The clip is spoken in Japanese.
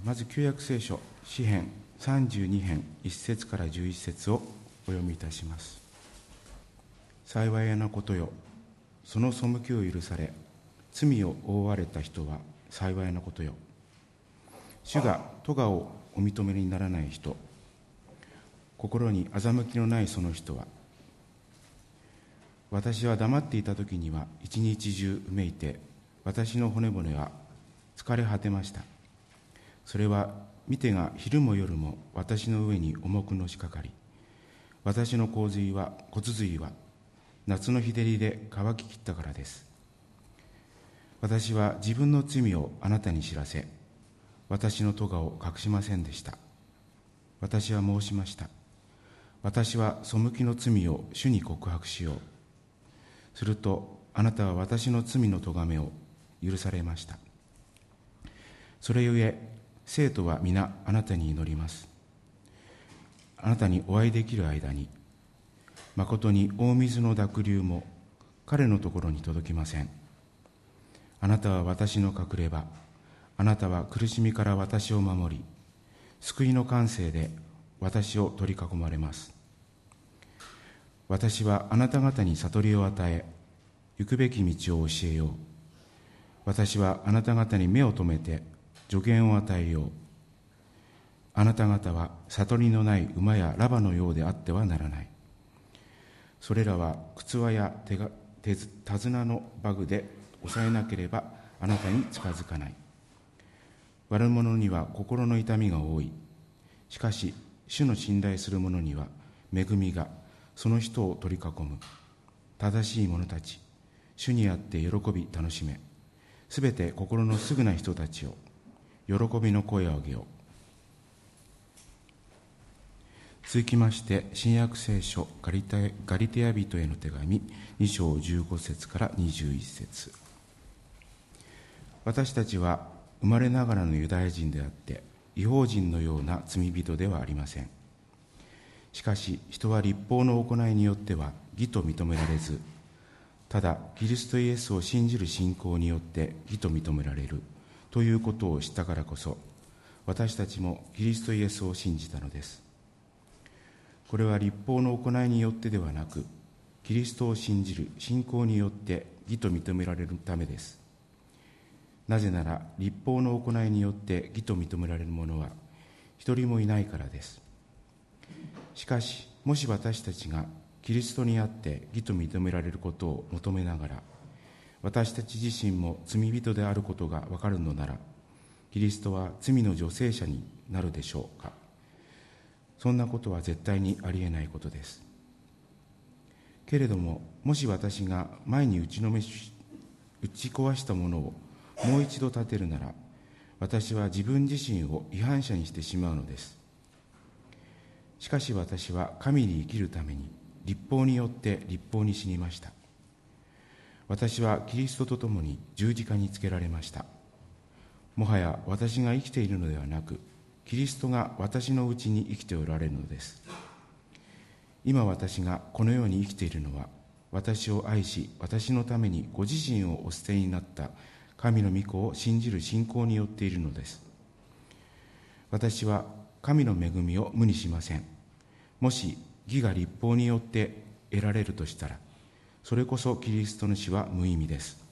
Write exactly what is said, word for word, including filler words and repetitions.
まず旧約聖書詩編さんじゅうに編いっ節からじゅういち節をお読みいたします。幸いなことよ、その背きを許され罪を覆われた人は幸いなことよ。主が咎をお認めにならない人、心に欺きのないその人は、私は黙っていた時には一日中うめいて、私の骨骨は疲れ果てました。それは見てが昼も夜も私の上に重くのしかかり、私の洪水は骨髄は夏の日照りで乾ききったからです。私は自分の罪をあなたに知らせ、私の咎を隠しませんでした。私は申しました。私は背きの罪を主に告白しよう。するとあなたは私の罪の咎めを許されました。それゆえ生徒は皆あなたに祈ります。あなたにお会いできる間に、まことに大水の濁流も彼のところに届きません。あなたは私の隠れ場、あなたは苦しみから私を守り、救いの歓声で私を取り囲まれます。私はあなた方に悟りを与え、行くべき道を教えよう。私はあなた方に目を留めて助言を与えよう。あなた方は悟りのない馬やラバのようであってはならない。それらは靴輪や手が手手綱のバグで抑えなければあなたに近づかない。悪者には心の痛みが多い。しかし主の信頼する者には恵みがその人を取り囲む。正しい者たち、主にあって喜び楽しめ。すべて心のすぐな人たちを喜びの声を上げよう。続きまして新約聖書ガリテガリテヤ人への手紙に章じゅうご節からにじゅういち節。私たちは生まれながらのユダヤ人であって異邦人のような罪人ではありません。しかし人は律法の行いによっては義と認められず、ただキリストイエスを信じる信仰によって義と認められるということを知ったからこそ、私たちもキリストイエスを信じたのです。これは律法の行いによってではなく、キリストを信じる信仰によって義と認められるためです。なぜなら律法の行いによって義と認められる者は一人もいないからです。しかしもし私たちがキリストにあって義と認められることを求めながら、私たち自身も罪人であることがわかるのなら、キリストは罪の助成者になるでしょうか。そんなことは絶対にありえないことです。けれども、もし私が前に打ちのめし打ち壊したものをもう一度立てるなら、私は自分自身を違反者にしてしまうのです。しかし私は神に生きるために律法によって律法に死にました。私はキリストと共に十字架につけられました。もはや私が生きているのではなく、キリストが私のうちに生きておられるのです。今私がこの世に生きているのは、私を愛し私のためにご自身をお捨てになった神の御子を信じる信仰によっているのです。私は神の恵みを無にしません。もし義が律法によって得られるとしたら、それこそキリストの死は無意味です。